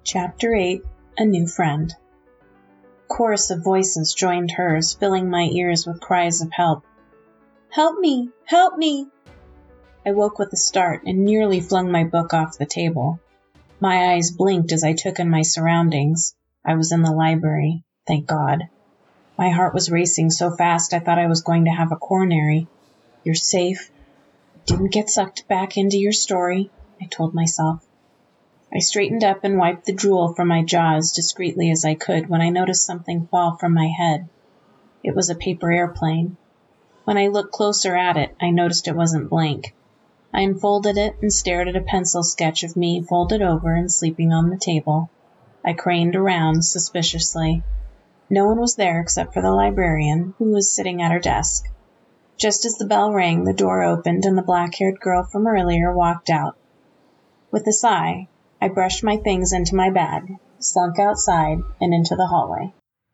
Chapter 8 A New Friend. A chorus of voices joined hers, filling my ears with cries of help. Help me! Help me! I woke with a start and nearly flung my book off the table. My eyes blinked as I took in my surroundings. I was in the library, thank God. My heart was racing so fast I thought I was going to have a coronary. You're safe. Didn't get sucked back into your story, I told myself. I straightened up and wiped the drool from my jaw as discreetly as I could when I noticed something fall from my head. It was a paper airplane. When I looked closer at it, I noticed it wasn't blank. I unfolded it and stared at a pencil sketch of me folded over and sleeping on the table. I craned around suspiciously. No one was there except for the librarian, who was sitting at her desk. Just as the bell rang, the door opened and the black-haired girl from earlier walked out. With a sigh, I brushed my things into my bag, slunk outside, and into the hallway.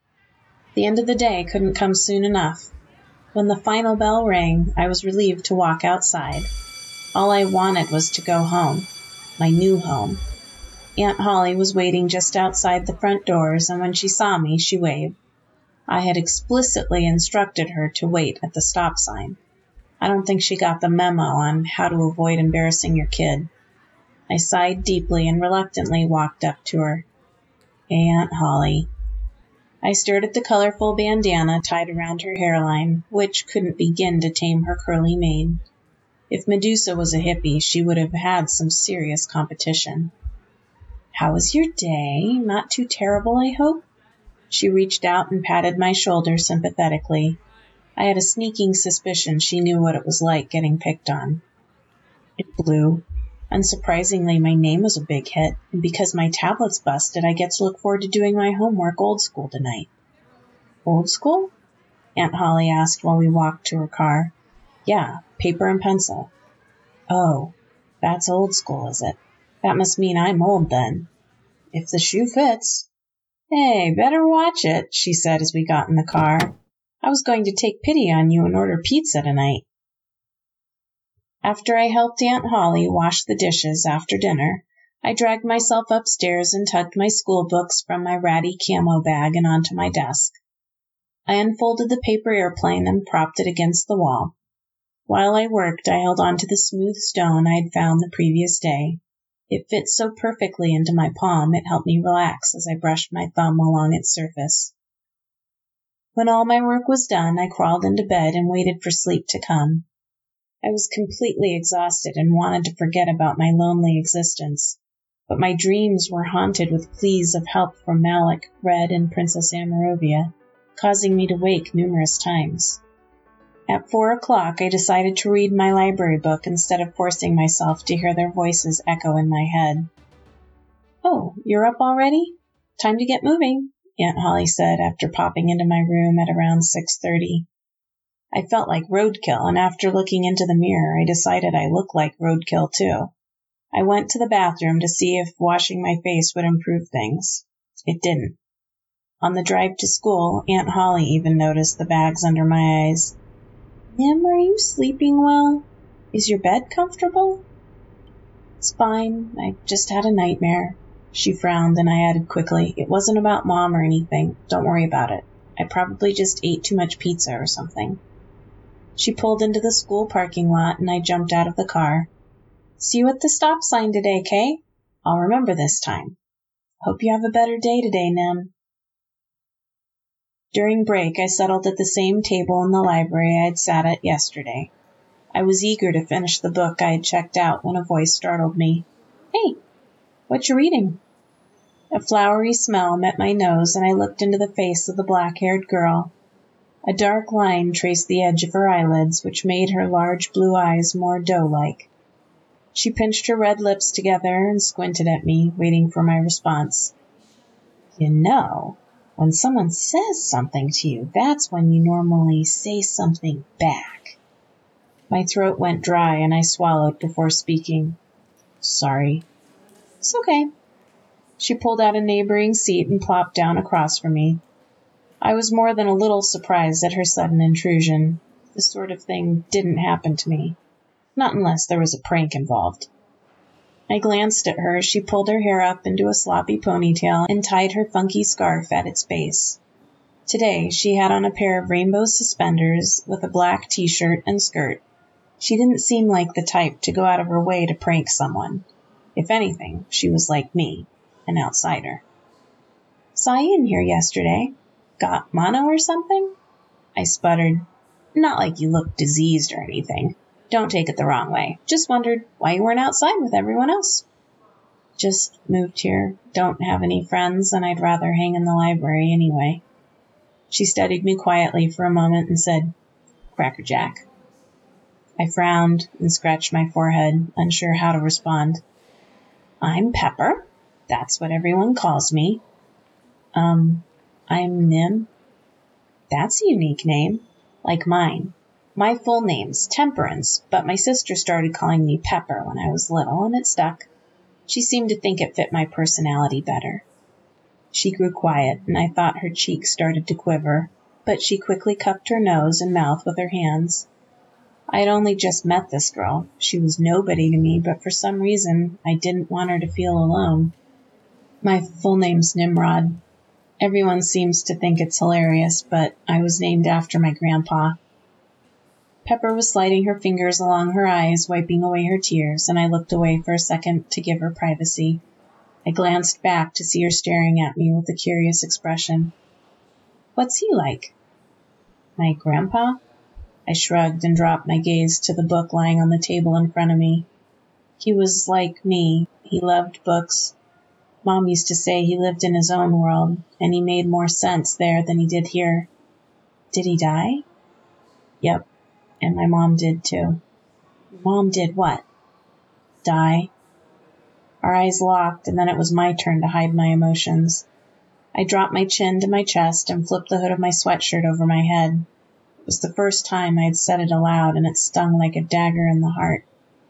The end of the day couldn't come soon enough. When the final bell rang, I was relieved to walk outside. All I wanted was to go home, my new home. Aunt Holly was waiting just outside the front doors, and when she saw me, she waved. I had explicitly instructed her to wait at the stop sign. I don't think she got the memo on how to avoid embarrassing your kid. I sighed deeply and reluctantly walked up to her. Hey, Aunt Holly. I stared at the colorful bandana tied around her hairline, which couldn't begin to tame her curly mane. If Medusa was a hippie, she would have had some serious competition. How was your day? Not too terrible, I hope? She reached out and patted my shoulder sympathetically. I had a sneaking suspicion she knew what it was like getting picked on. It blew. Unsurprisingly, my name was a big hit, and because my tablet's busted, I get to look forward to doing my homework old school tonight. Old school? Aunt Holly asked while we walked to her car. Yeah, paper and pencil. Oh, that's old school, is it? That must mean I'm old then. If the shoe fits. Hey, better watch it, she said as we got in the car. I was going to take pity on you and order pizza tonight. After I helped Aunt Holly wash the dishes after dinner, I dragged myself upstairs and tucked my school books from my ratty camo bag and onto my desk. I unfolded the paper airplane and propped it against the wall. While I worked, I held on to the smooth stone I'd found the previous day. It fit so perfectly into my palm, it helped me relax as I brushed my thumb along its surface. When all my work was done, I crawled into bed and waited for sleep to come. I was completely exhausted and wanted to forget about my lonely existence, but my dreams were haunted with pleas of help from Malik, Red, and Princess Amarovia, causing me to wake numerous times. At 4 o'clock, I decided to read my library book instead of forcing myself to hear their voices echo in my head. Oh, you're up already? Time to get moving, Aunt Holly said after popping into my room at around 6:30. I felt like roadkill, and after looking into the mirror, I decided I looked like roadkill too. I went to the bathroom to see if washing my face would improve things. It didn't. On the drive to school, Aunt Holly even noticed the bags under my eyes. Nim, are you sleeping well? Is your bed comfortable? It's fine. I just had a nightmare. She frowned, and I added quickly, it wasn't about Mom or anything. Don't worry about it. I probably just ate too much pizza or something. She pulled into the school parking lot, and I jumped out of the car. See you at the stop sign today, Kay? I'll remember this time. Hope you have a better day today, Nim. During break, I settled at the same table in the library I had sat at yesterday. I was eager to finish the book I had checked out when a voice startled me. Hey, what you reading? A flowery smell met my nose, and I looked into the face of the black-haired girl. A dark line traced the edge of her eyelids, which made her large blue eyes more doe-like. She pinched her red lips together and squinted at me, waiting for my response. You know, when someone says something to you, that's when you normally say something back. My throat went dry, and I swallowed before speaking. Sorry. It's okay. She pulled out a neighboring seat and plopped down across from me. I was more than a little surprised at her sudden intrusion. This sort of thing didn't happen to me. Not unless there was a prank involved. I glanced at her as she pulled her hair up into a sloppy ponytail and tied her funky scarf at its base. Today, she had on a pair of rainbow suspenders with a black t-shirt and skirt. She didn't seem like the type to go out of her way to prank someone. If anything, she was like me, an outsider. Saw you in here yesterday. Got mono or something? I sputtered. Not like you looked diseased or anything. Don't take it the wrong way. Just wondered why you weren't outside with everyone else. Just moved here. Don't have any friends, and I'd rather hang in the library anyway. She studied me quietly for a moment and said, Crackerjack. I frowned and scratched my forehead, unsure how to respond. I'm Pepper. That's what everyone calls me. I'm Nim. That's a unique name, like mine. My full name's Temperance, but my sister started calling me Pepper when I was little, and it stuck. She seemed to think it fit my personality better. She grew quiet, and I thought her cheeks started to quiver, but she quickly cupped her nose and mouth with her hands. I had only just met this girl. She was nobody to me, but for some reason, I didn't want her to feel alone. My full name's Nimrod. Everyone seems to think it's hilarious, but I was named after my grandpa. Pepper was sliding her fingers along her eyes, wiping away her tears, and I looked away for a second to give her privacy. I glanced back to see her staring at me with a curious expression. What's he like? My grandpa? I shrugged and dropped my gaze to the book lying on the table in front of me. He was like me. He loved books. Mom used to say he lived in his own world, and he made more sense there than he did here. Did he die? Yep, and my mom did too. Mom did what? Die. Our eyes locked, and then it was my turn to hide my emotions. I dropped my chin to my chest and flipped the hood of my sweatshirt over my head. It was the first time I had said it aloud, and it stung like a dagger in the heart.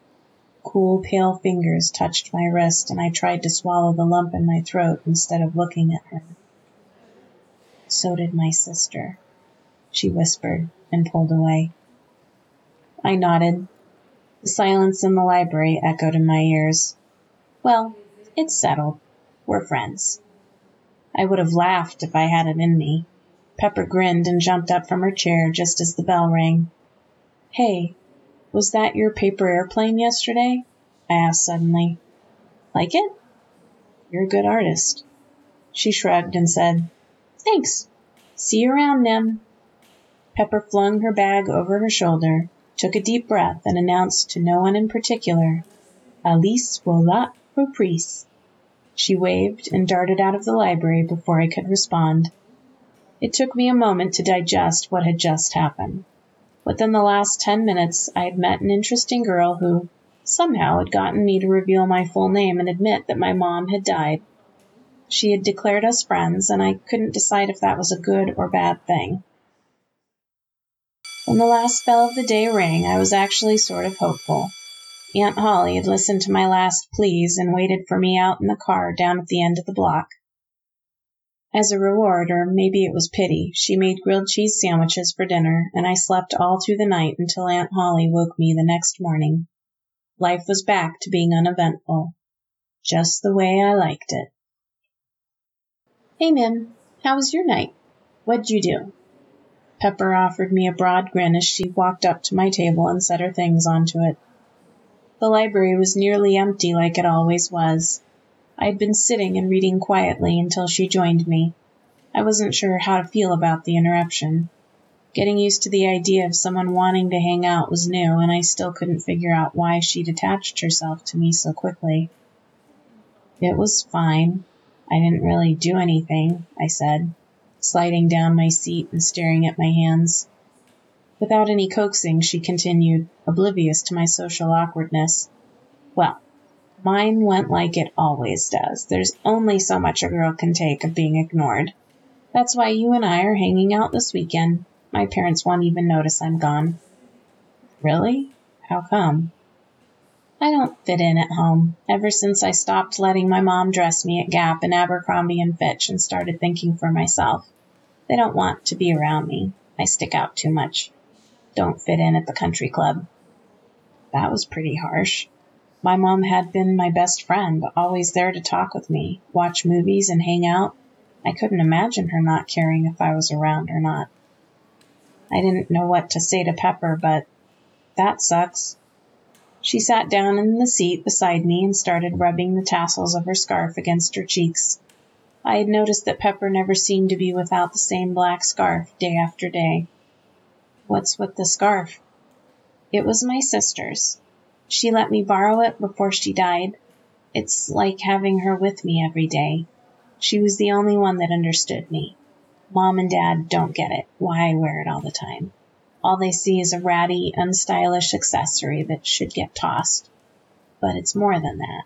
Cool, pale fingers touched my wrist, and I tried to swallow the lump in my throat instead of looking at her. So did my sister, she whispered and pulled away. I nodded. The silence in the library echoed in my ears. Well, it's settled. We're friends. I would have laughed if I had it in me. Pepper grinned and jumped up from her chair just as the bell rang. Hey, was that your paper airplane yesterday? I asked suddenly. Like it? You're a good artist. She shrugged and said, Thanks. See you around, Nim. Pepper flung her bag over her shoulder, took a deep breath, and announced to no one in particular, Alice volat reprise. She waved and darted out of the library before I could respond. It took me a moment to digest what had just happened. Within the last 10 minutes, I had met an interesting girl who, somehow, had gotten me to reveal my full name and admit that my mom had died. She had declared us friends, and I couldn't decide if that was a good or bad thing. When the last bell of the day rang, I was actually sort of hopeful. Aunt Holly had listened to my last pleas and waited for me out in the car down at the end of the block. As a reward, or maybe it was pity, she made grilled cheese sandwiches for dinner, and I slept all through the night until Aunt Holly woke me the next morning. Life was back to being uneventful, just the way I liked it. Hey, Mim, how was your night? What'd you do? Pepper offered me a broad grin as she walked up to my table and set her things onto it. The library was nearly empty like it always was. I had been sitting and reading quietly until she joined me. I wasn't sure how to feel about the interruption. Getting used to the idea of someone wanting to hang out was new, and I still couldn't figure out why she'd attached herself to me so quickly. It was fine. I didn't really do anything, I said, sliding down my seat and staring at my hands. Without any coaxing, she continued, oblivious to my social awkwardness. Well, mine went like it always does. There's only so much a girl can take of being ignored. That's why you and I are hanging out this weekend. My parents won't even notice I'm gone. Really? How come? I don't fit in at home. Ever since I stopped letting my mom dress me at Gap and Abercrombie & Fitch and started thinking for myself. They don't want to be around me. I stick out too much. Don't fit in at the country club. That was pretty harsh. My mom had been my best friend, always there to talk with me, watch movies, and hang out. I couldn't imagine her not caring if I was around or not. I didn't know what to say to Pepper, but that sucks. She sat down in the seat beside me and started rubbing the tassels of her scarf against her cheeks. I had noticed that Pepper never seemed to be without the same black scarf day after day. What's with the scarf? It was my sister's. She let me borrow it before she died. It's like having her with me every day. She was the only one that understood me. Mom and Dad don't get it, why I wear it all the time. All they see is a ratty, unstylish accessory that should get tossed. But it's more than that.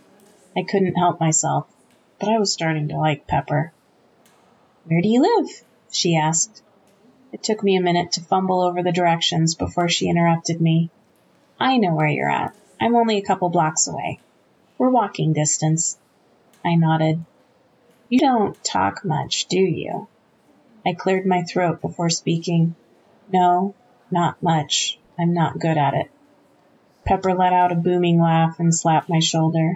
I couldn't help myself, but I was starting to like Pepper. "Where do you live?" she asked. It took me a minute to fumble over the directions before she interrupted me. "I know where you're at. I'm only a couple blocks away. We're walking distance." I nodded. "You don't talk much, do you?" I cleared my throat before speaking. "No, not much. I'm not good at it." Pepper let out a booming laugh and slapped my shoulder.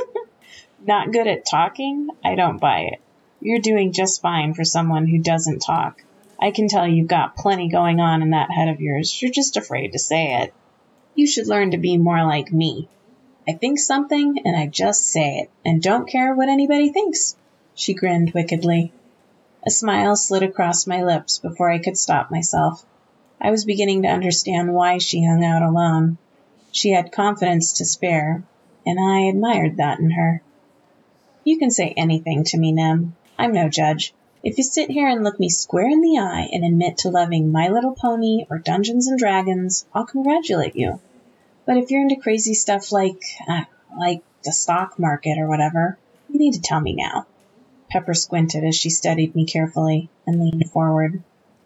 "Not good at talking? I don't buy it. You're doing just fine for someone who doesn't talk. I can tell you've got plenty going on in that head of yours. You're just afraid to say it. You should learn to be more like me. I think something, and I just say it, and don't care what anybody thinks." She grinned wickedly. A smile slid across my lips before I could stop myself. I was beginning to understand why she hung out alone. She had confidence to spare, and I admired that in her. "You can say anything to me, Nem. I'm no judge. If you sit here and look me square in the eye and admit to loving My Little Pony or Dungeons and Dragons, I'll congratulate you. But if you're into crazy stuff like the stock market or whatever, you need to tell me now." Pepper squinted as she studied me carefully and leaned forward.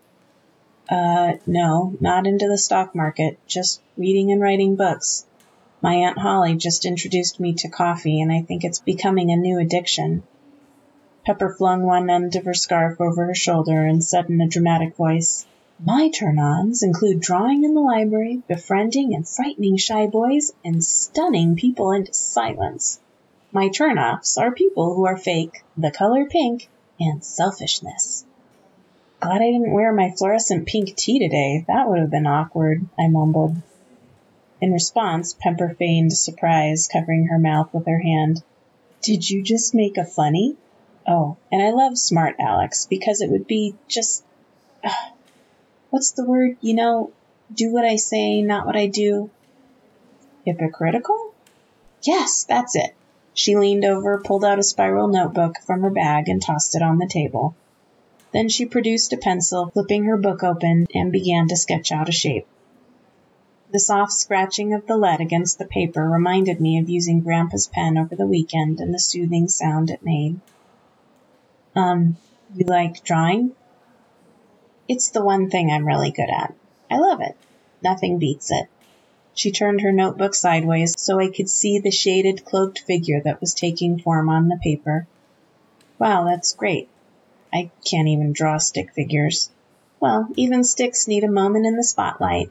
No, not into the stock market, just reading and writing books. My Aunt Holly just introduced me to coffee, and I think it's becoming a new addiction." Pepper flung one end of her scarf over her shoulder and said in a dramatic voice, "My turn-ons include drawing in the library, befriending and frightening shy boys, and stunning people into silence. My turn-offs are people who are fake, the color pink, and selfishness." "Glad I didn't wear my fluorescent pink tee today. That would have been awkward," I mumbled. In response, Pepper feigned surprise, covering her mouth with her hand. "Did you just make a funny? Oh, and I love smart Alex, because it would be just... what's the word? Do what I say, not what I do." "Hypocritical?" "Yes, that's it." She leaned over, pulled out a spiral notebook from her bag, and tossed it on the table. Then she produced a pencil, flipping her book open, and began to sketch out a shape. The soft scratching of the lead against the paper reminded me of using Grandpa's pen over the weekend and the soothing sound it made. You like drawing?" "It's the one thing I'm really good at. I love it. Nothing beats it." She turned her notebook sideways so I could see the shaded, cloaked figure that was taking form on the paper. "Wow, that's great. I can't even draw stick figures." "Well, even sticks need a moment in the spotlight."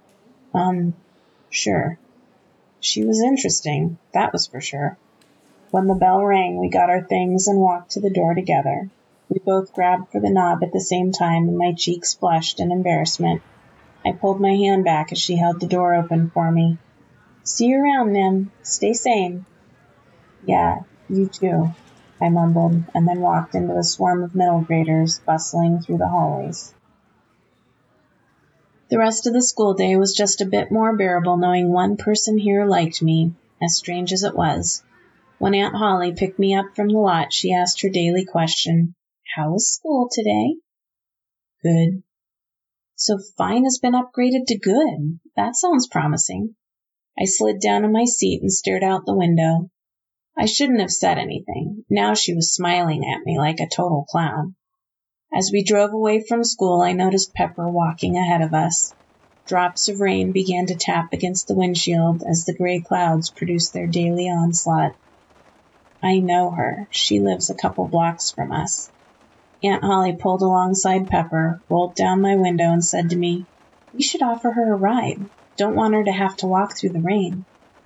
Sure." She was interesting, that was for sure. When the bell rang, we got our things and walked to the door together. We both grabbed for the knob at the same time, and my cheeks flushed in embarrassment. I pulled my hand back as she held the door open for me. "See you around, Nim. Stay sane." "Yeah, you too," I mumbled, and then walked into the swarm of middle graders bustling through the hallways. The rest of the school day was just a bit more bearable knowing one person here liked me, as strange as it was. When Aunt Holly picked me up from the lot, she asked her daily question, "How was school today?" "Good." "So fine has been upgraded to good. That sounds promising." I slid down in my seat and stared out the window. I shouldn't have said anything. Now she was smiling at me like a total clown. As we drove away from school, I noticed Pepper walking ahead of us. Drops of rain began to tap against the windshield as the gray clouds produced their daily onslaught. I know her. She lives a couple blocks from us. Aunt Holly pulled alongside Pepper, rolled down my window, and said to me, "We should offer her a ride. Don't want her to have to walk through the rain."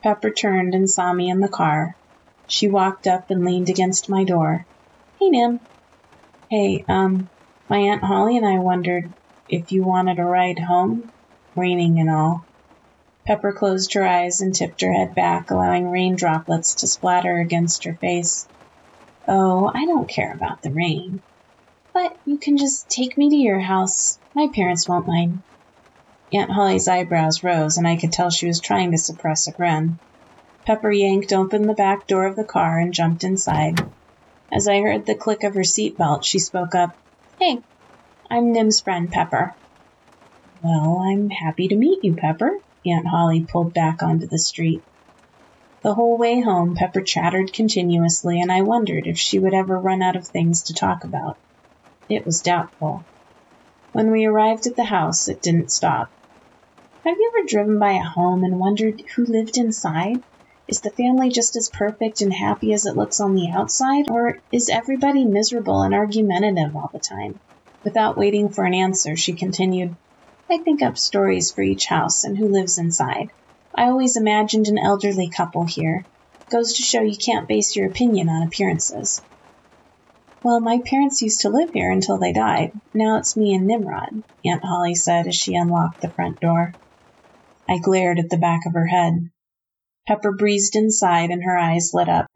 Pepper turned and saw me in the car. She walked up and leaned against my door. Hey, Nim. Hey, my Aunt Holly and I wondered if you wanted a ride home, raining and all. Pepper closed her eyes and tipped her head back, allowing rain droplets to splatter against her face. Oh, I don't care about the rain. But you can just take me to your house. My parents won't mind. Aunt Holly's eyebrows rose, and I could tell she was trying to suppress a grin. Pepper yanked open the back door of the car and jumped inside. As I heard the click of her seatbelt, she spoke up. Hey, I'm Nim's friend, Pepper. Well, I'm happy to meet you, Pepper. Aunt Holly pulled back onto the street. The whole way home, Pepper chattered continuously, and I wondered if she would ever run out of things to talk about. It was doubtful. When we arrived at the house, it didn't stop. Have you ever driven by a home and wondered who lived inside? Is the family just as perfect and happy as it looks on the outside, or is everybody miserable and argumentative all the time? Without waiting for an answer, she continued, I think up stories for each house and who lives inside. I always imagined an elderly couple here. Goes to show you can't base your opinion on appearances. Well, my parents used to live here until they died. Now it's me and Nimrod, Aunt Holly said as she unlocked the front door. I glared at the back of her head. Pepper breezed inside and her eyes lit up.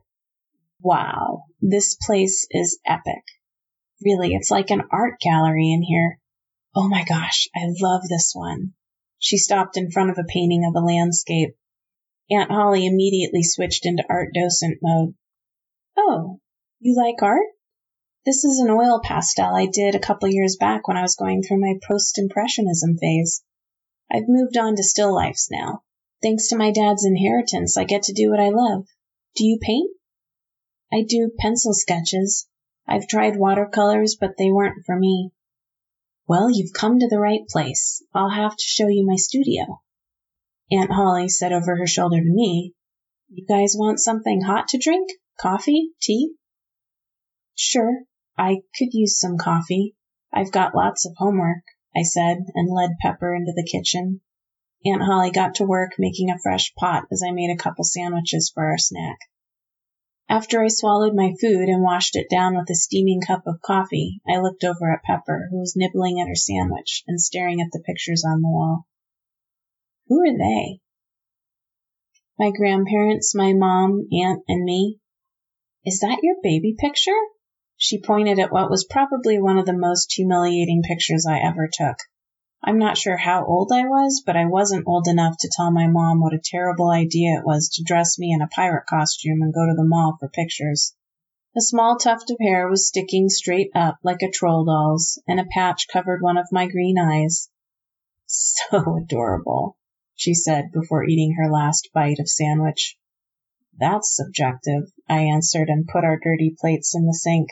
Wow, this place is epic. Really, it's like an art gallery in here. Oh my gosh, I love this one. She stopped in front of a painting of a landscape. Aunt Holly immediately switched into art docent mode. Oh, you like art? This is an oil pastel I did a couple years back when I was going through my post-impressionism phase. I've moved on to still lifes now. Thanks to my dad's inheritance, I get to do what I love. Do you paint? I do pencil sketches. I've tried watercolors, but they weren't for me. Well, you've come to the right place. I'll have to show you my studio. Aunt Holly said over her shoulder to me, You guys want something hot to drink? Coffee? Tea? Sure, I could use some coffee. I've got lots of homework, I said, and led Pepper into the kitchen. Aunt Holly got to work making a fresh pot as I made a couple sandwiches for our snack. After I swallowed my food and washed it down with a steaming cup of coffee, I looked over at Pepper, who was nibbling at her sandwich and staring at the pictures on the wall. Who are they? My grandparents, my mom, aunt, and me. Is that your baby picture? She pointed at what was probably one of the most humiliating pictures I ever took. I'm not sure how old I was, but I wasn't old enough to tell my mom what a terrible idea it was to dress me in a pirate costume and go to the mall for pictures. A small tuft of hair was sticking straight up like a troll doll's, and a patch covered one of my green eyes. So adorable, she said before eating her last bite of sandwich. That's subjective, I answered and put our dirty plates in the sink.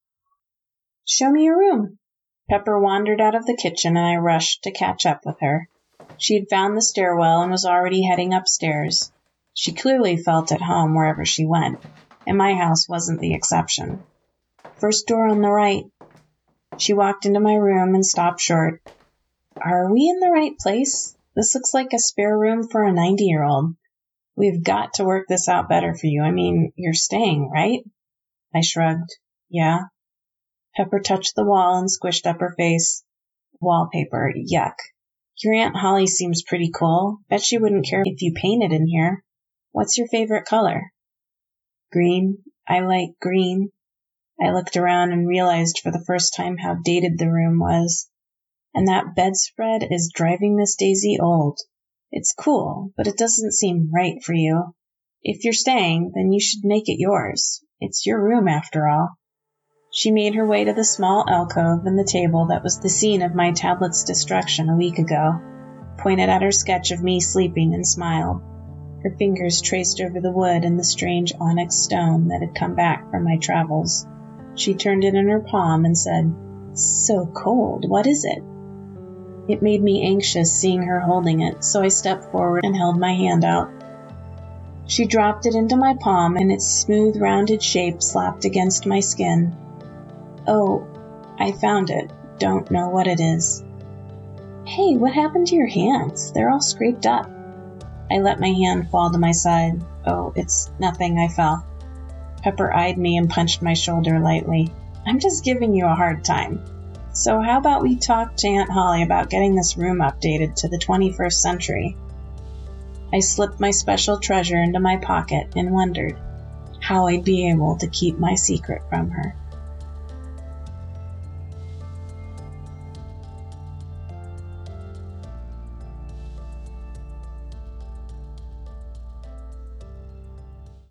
Show me your room. Pepper wandered out of the kitchen and I rushed to catch up with her. She had found the stairwell and was already heading upstairs. She clearly felt at home wherever she went, and my house wasn't the exception. First door on the right. She walked into my room and stopped short. Are we in the right place? This looks like a spare room for a 90-year-old. We've got to work this out better for you. I mean, you're staying, right? I shrugged. Yeah. Pepper touched the wall and squished up her face. Wallpaper, yuck. Your Aunt Holly seems pretty cool. Bet she wouldn't care if you painted in here. What's your favorite color? Green. I like green. I looked around and realized for the first time how dated the room was. And that bedspread is driving Miss Daisy old. It's cool, but it doesn't seem right for you. If you're staying, then you should make it yours. It's your room after all. She made her way to the small alcove and the table that was the scene of my tablet's destruction a week ago, pointed at her sketch of me sleeping and smiled. Her fingers traced over the wood and the strange onyx stone that had come back from my travels. She turned it in her palm and said, So cold, what is it? It made me anxious seeing her holding it, so I stepped forward and held my hand out. She dropped it into my palm and its smooth, rounded shape slapped against my skin. Oh, I found it. Don't know what it is. Hey, what happened to your hands? They're all scraped up. I let my hand fall to my side. Oh, it's nothing, I fell. Pepper eyed me and punched my shoulder lightly. I'm just giving you a hard time. So how about we talk to Aunt Holly about getting this room updated to the 21st century? I slipped my special treasure into my pocket and wondered how I'd be able to keep my secret from her.